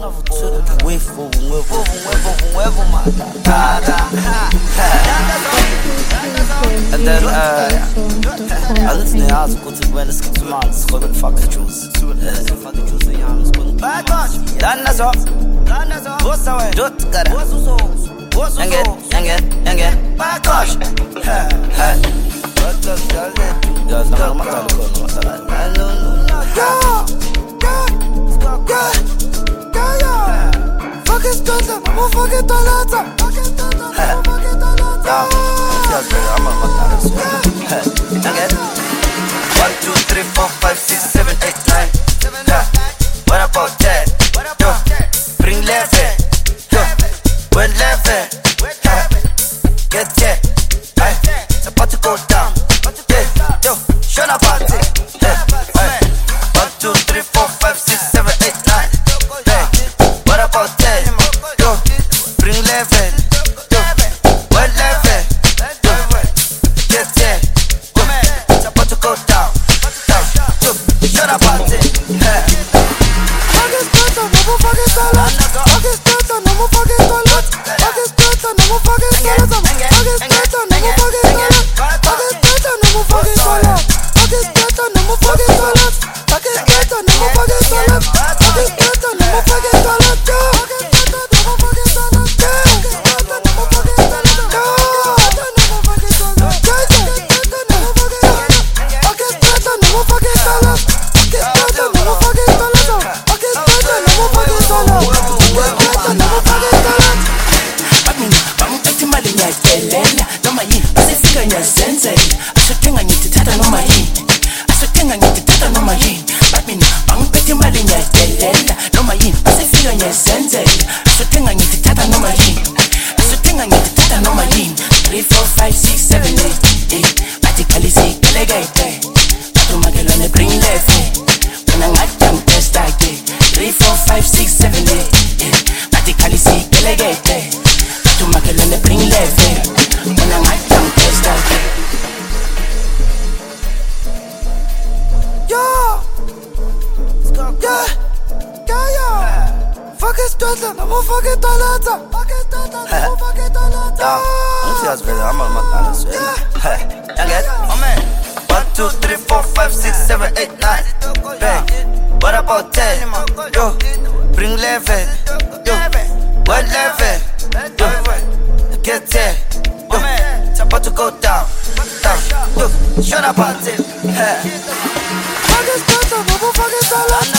And then alles ne yazi ukuthi kumele sikhulumane sikhona ukufaka ijuice sifaka ijuice enyanga sikhona lana so wosa we dot gara wosu yange bakosh guys na matala kono fuck it toda vamos fuck it toda I'm a matala 1, 2, 3, 4, 5, 6, 7, 8, 9. What about that? Yo, bring level. Yo, when level. Get jet. It's about to go down. Yo, shut up about it. 1, 2, 3, 4, 5, 6, 7, 8, 9. What about that? Yo, bring level. Yo, when level. Get jet. It's about to go down. Shut up about it. I'm a matala. 1, 2, 3, 4, 5, 6, 7, 8, 9. What about that? Yo, bring level. Yo, what level? Yo, get there. Yo, it's about to go down. Yo, shut up about it.